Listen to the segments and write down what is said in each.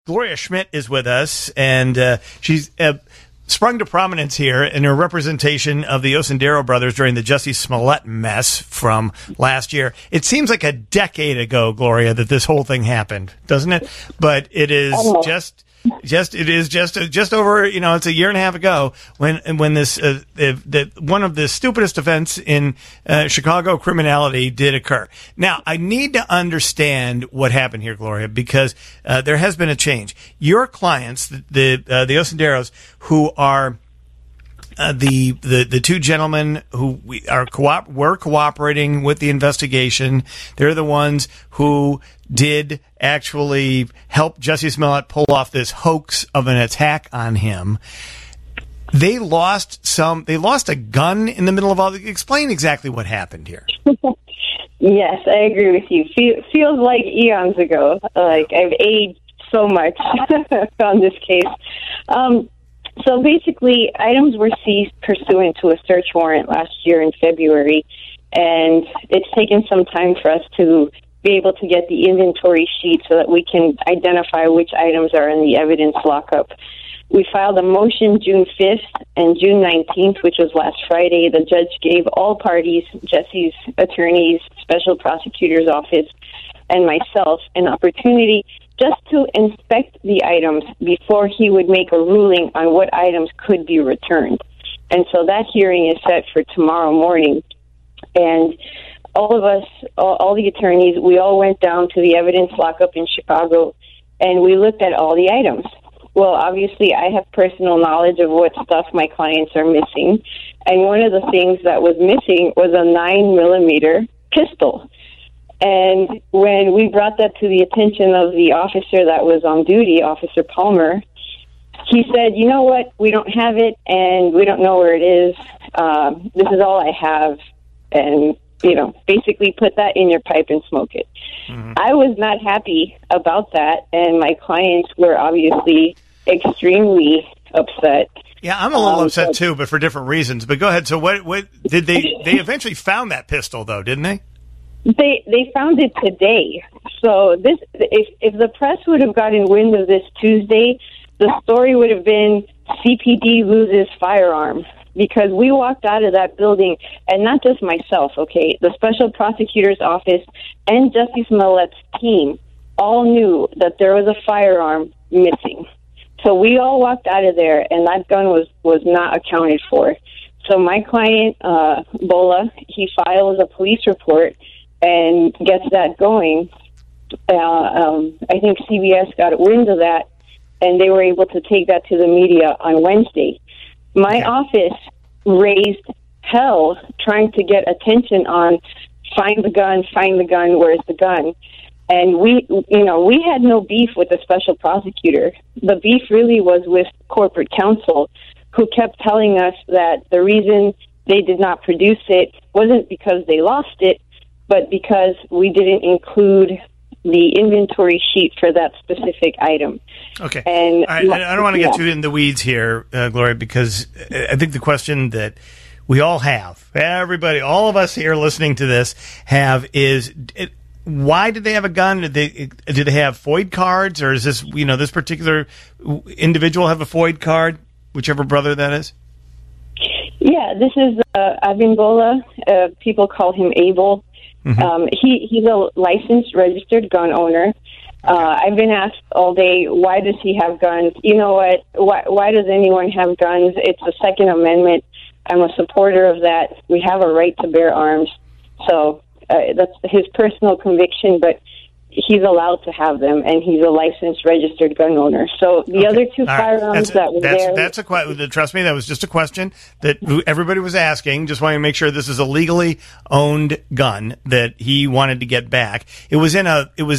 Gloria Schmidt is with us, and she's sprung to prominence here in her representation of the Osendero brothers during the Jussie Smollett mess from last year. It seems like a decade ago, Gloria, that this whole thing happened, doesn't it? But it is just over, it's a year and a half ago when this one of the stupidest events in Chicago criminality did occur. Now, I need to understand what happened here, Gloria, because there has been a change. Your clients, the Osenderos, who are the two gentlemen who were cooperating with the investigation, they're the ones who did actually help Jussie Smollett pull off this hoax of an attack on him. They lost a gun in the middle of all. Explain exactly what happened here. Yes, I agree with you. Feels like eons ago. Like I've aged so much on this case. So basically, items were seized pursuant to a search warrant last year in February, and it's taken some time for us to be able to get the inventory sheet so that we can identify which items are in the evidence lockup. We filed a motion June 5th and June 19th, which was last Friday. The judge gave all parties, Jussie's attorneys, special prosecutor's office, and myself, an opportunity just to inspect the items before he would make a ruling on what items could be returned. And so that hearing is set for tomorrow morning. And all of us, all the attorneys, we all went down to the evidence lockup in Chicago, and we looked at all the items. Well, obviously, I have personal knowledge of what stuff my clients are missing, and one of the things that was missing was a 9mm pistol. And when we brought that to the attention of the officer that was on duty, Officer Palmer, he said, you know what, we don't have it, and we don't know where it is. This is all I have, and basically put that in your pipe and smoke it. Mm-hmm. I was not happy about that, and my clients were obviously extremely upset. Yeah, I'm a little upset too, but for different reasons. But go ahead. So what did they eventually found that pistol though, didn't they? They found it today. So if the press would have gotten wind of this Tuesday, the story would have been CPD loses firearm. Because we walked out of that building, and not just myself, okay, the special prosecutor's office and Jussie Smollett's team all knew that there was a firearm missing. So we all walked out of there, and that gun was not accounted for. So my client, Bola, he files a police report and gets that going. I think CBS got wind of that, and they were able to take that to the media on Wednesday. My office raised hell trying to get attention on find the gun, where's the gun? And we had no beef with the special prosecutor. The beef really was with corporate counsel, who kept telling us that the reason they did not produce it wasn't because they lost it, but because we didn't include the inventory sheet for that specific item. Okay. And I don't want to get too in the weeds here, Gloria, because I think the question that we all have, everybody, all of us here listening to this have is, why did they have a gun? Did they have FOID cards, or is this, this particular individual have a FOID card, whichever brother that is? Yeah, this is Abin Bola. People call him Abel. Mm-hmm. He's a licensed, registered gun owner. I've been asked all day, why does he have guns? You know what? Why does anyone have guns? It's the Second Amendment. I'm a supporter of that. We have a right to bear arms. So that's his personal conviction, but he's allowed to have them, and he's a licensed, registered gun owner. So the other two firearms that were there... Trust me, that was just a question that everybody was asking. Just wanting to make sure this is a legally owned gun that he wanted to get back. It was in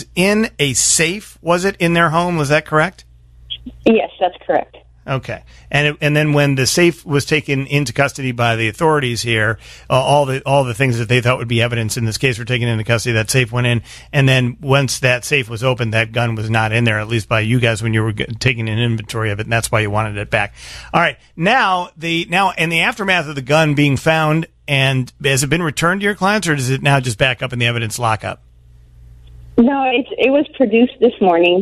a safe, was it, in their home? Was that correct? Yes, that's correct. Okay, and then when the safe was taken into custody by the authorities here, all the things that they thought would be evidence in this case were taken into custody. That safe went in, and then once that safe was opened, that gun was not in there, at least by you guys when you were taking an inventory of it, and that's why you wanted it back. All right, now in the aftermath of the gun being found, and has it been returned to your clients, or does it now just back up in the evidence lockup? No, it was produced this morning.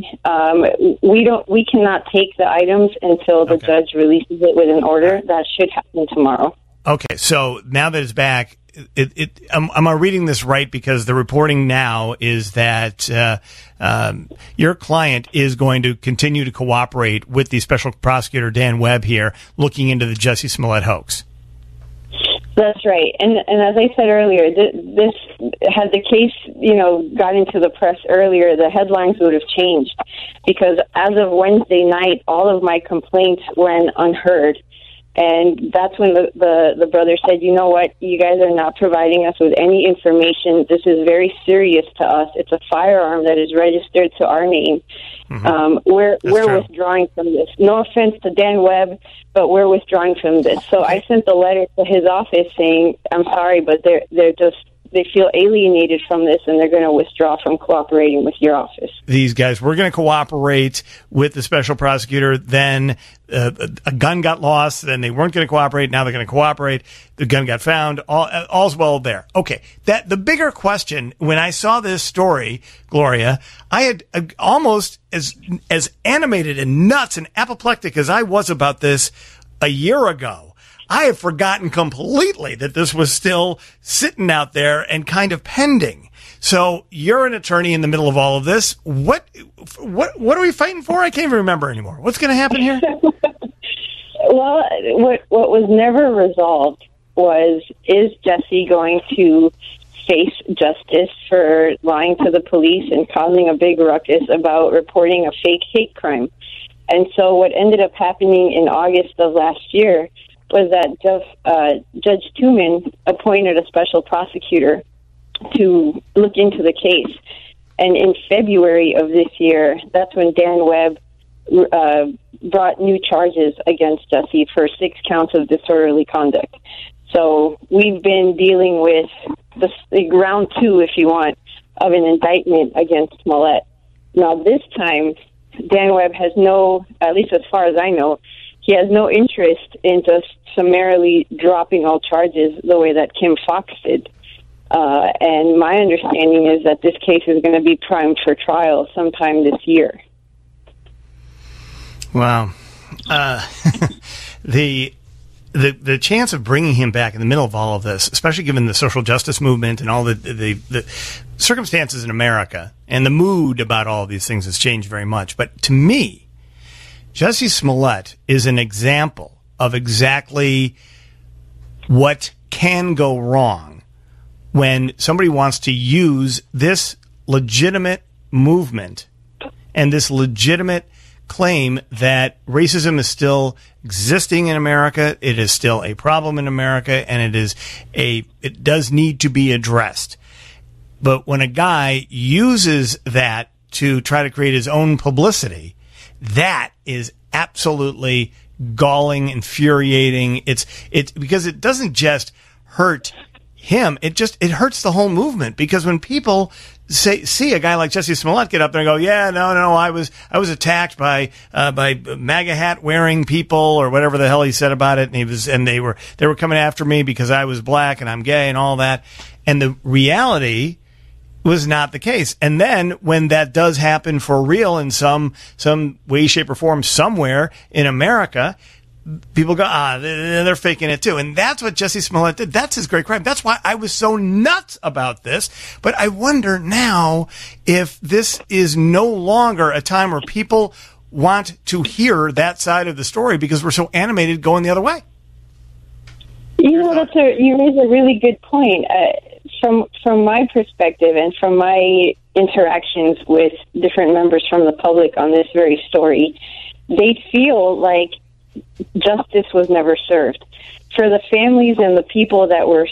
We cannot take the items until the judge releases it with an order. That should happen tomorrow. Okay, so now that it's back, am I reading this right? Because the reporting now is that your client is going to continue to cooperate with the special prosecutor Dan Webb here, looking into the Jussie Smollett hoax. That's right, and as I said earlier, this had the case, got into the press earlier, the headlines would have changed, because as of Wednesday night, all of my complaints went unheard, and that's when the brother said, "You know what? You guys are not providing us with any information. This is very serious to us. It's a firearm that is registered to our name. We're withdrawing from this. No offense to Dan Webb, but we're withdrawing from this." So I sent a letter to his office saying, "I'm sorry, but they feel alienated from this, and they're going to withdraw from cooperating with your office." These guys were going to cooperate with the special prosecutor. Then a gun got lost. Then they weren't going to cooperate. Now they're going to cooperate. The gun got found. All's well there. Okay. The bigger question, when I saw this story, Gloria, I had almost as animated and nuts and apoplectic as I was about this a year ago. I have forgotten completely that this was still sitting out there and kind of pending. So you're an attorney in the middle of all of this. What are we fighting for? I can't even remember anymore. What's going to happen here? Well, what was never resolved is Jussie going to face justice for lying to the police and causing a big ruckus about reporting a fake hate crime? And so what ended up happening in August of last year was that Judge Tuman appointed a special prosecutor to look into the case. And in February of this year, that's when Dan Webb brought new charges against Jussie for 6 counts of disorderly conduct. So we've been dealing with the round 2, if you want, of an indictment against Smollett. Now, this time, Dan Webb has at least as far as I know, he has no interest in just summarily dropping all charges the way that Kim Foxx did. And my understanding is that this case is going to be primed for trial sometime this year. Wow. The chance of bringing him back in the middle of all of this, especially given the social justice movement and all the circumstances in America and the mood about all of these things has changed very much. But to me, Jussie Smollett is an example of exactly what can go wrong when somebody wants to use this legitimate movement and this legitimate claim that racism is still existing in America, it is still a problem in America, and it does need to be addressed. But when a guy uses that to try to create his own publicity, that is absolutely galling, infuriating. It's because it doesn't just hurt him; it hurts the whole movement. Because when people see a guy like Jussie Smollett get up there and go, "Yeah, no, I was attacked by MAGA hat wearing people," or whatever the hell he said about it, and they were coming after me because I was black and I'm gay and all that, and the reality was not the case. And then when that does happen for real in some way, shape, or form somewhere in America, people go, they're faking it too. And that's what Jussie Smollett did. That's his great crime. That's why I was so nuts about this. But I wonder now if this is no longer a time where people want to hear that side of the story because we're so animated going the other way. You raise a really good point. From my perspective and from my interactions with different members from the public on this very story, they feel like justice was never served. For the families and the people that were,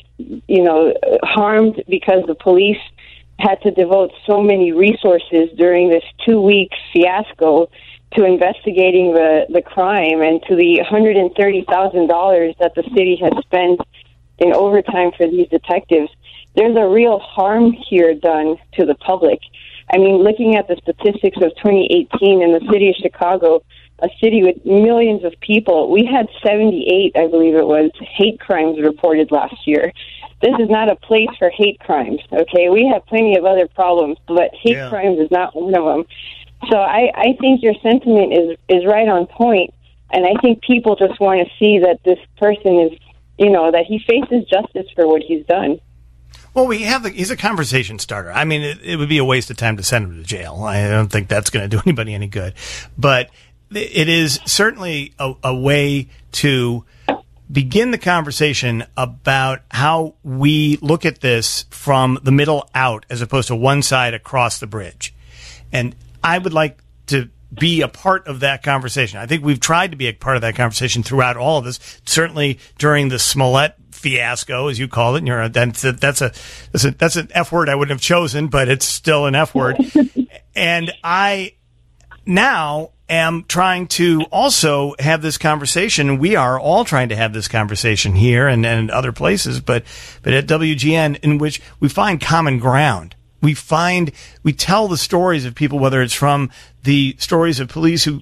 harmed because the police had to devote so many resources during this 2-week fiasco to investigating the crime and to the $130,000 that the city has spent in overtime for these detectives, there's a real harm here done to the public. I mean, looking at the statistics of 2018 in the city of Chicago, a city with millions of people, we had 78, I believe it was, hate crimes reported last year. this is not a place for hate crimes. Okay, we have plenty of other problems, but hate crimes is not one of them. So I think your sentiment is right on point, and I think people just want to see that this person is, that he faces justice for what he's done. Well, he's a conversation starter. I mean, it would be a waste of time to send him to jail. I don't think that's going to do anybody any good. But it is certainly a way to begin the conversation about how we look at this from the middle out as opposed to one side across the bridge. And I would like to be a part of that conversation. I think we've tried to be a part of that conversation throughout all of this, certainly during the Smollett fiasco, as you call it. That's an F word I wouldn't have chosen, but it's still an F word. And I now am trying to also have this conversation. We are all trying to have this conversation here and other places, but at WGN, in which we find common ground. We tell the stories of people, whether it's from the stories of police who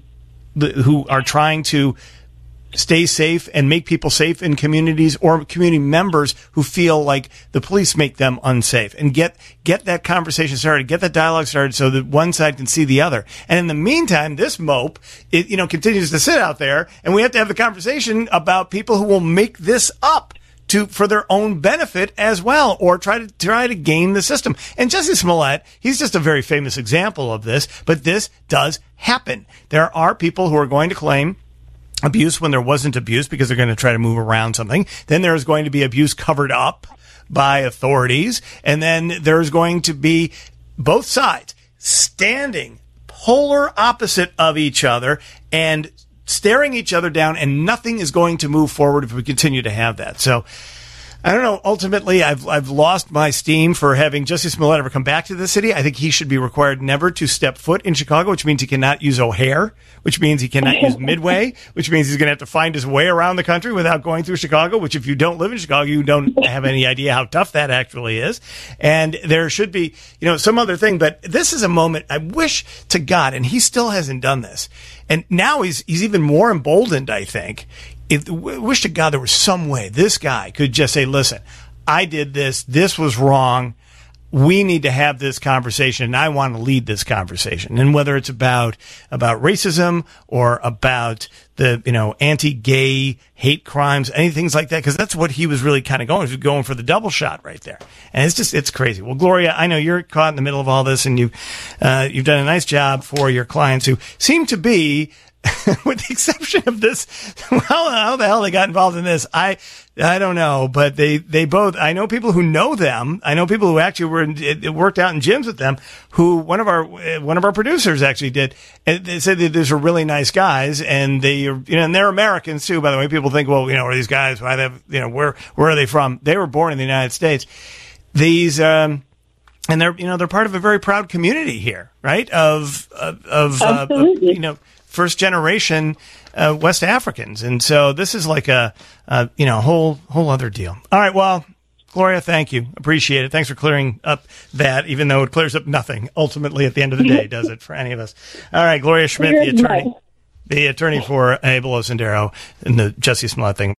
are trying to stay safe and make people safe in communities, or community members who feel like the police make them unsafe, and get that conversation started, get that dialogue started so that one side can see the other. And in the meantime, this mope, continues to sit out there, and we have to have the conversation about people who will make this up for their own benefit as well, or try to game the system. And Jussie Smollett, he's just a very famous example of this, but this does happen. There are people who are going to claim abuse when there wasn't abuse because they're going to try to move around something. Then there's going to be abuse covered up by authorities. And then there's going to be both sides standing polar opposite of each other and staring each other down, and nothing is going to move forward if we continue to have that. So I don't know. Ultimately, I've lost my steam for having Jussie Smollett ever come back to the city. I think he should be required never to step foot in Chicago, which means he cannot use O'Hare, which means he cannot use Midway, which means he's going to have to find his way around the country without going through Chicago, which if you don't live in Chicago, you don't have any idea how tough that actually is. And there should be, some other thing. But this is a moment I wish to God, and he still hasn't done this. And now he's even more emboldened, I think. Wish to God there was some way this guy could just say, listen, I did this. This was wrong. We need to have this conversation, and I want to lead this conversation. And whether it's about racism or about the, anti-gay hate crimes, anything like that, because that's what he was really kind of going for the double shot right there. And it's crazy. Well, Gloria, I know you're caught in the middle of all this, and you've done a nice job for your clients who seem to be, with the exception of this, how the hell they got involved in this, I don't know, but they both, I know people who know them. I know people who actually worked out in gyms with them, who one of our producers actually did. And they said that these are really nice guys, and and they're Americans too, by the way. People think, well, are these guys, why they, where are they from? They were born in the United States. These, and they're part of a very proud community here, right? Of first generation West Africans. And so this is like a whole other deal. All right. Well, Gloria, thank you. Appreciate it. Thanks for clearing up that, even though it clears up nothing ultimately at the end of the day, does it, for any of us? All right. Gloria Schmidt, the attorney for Abel Osendero and the Jussie Smollett thing.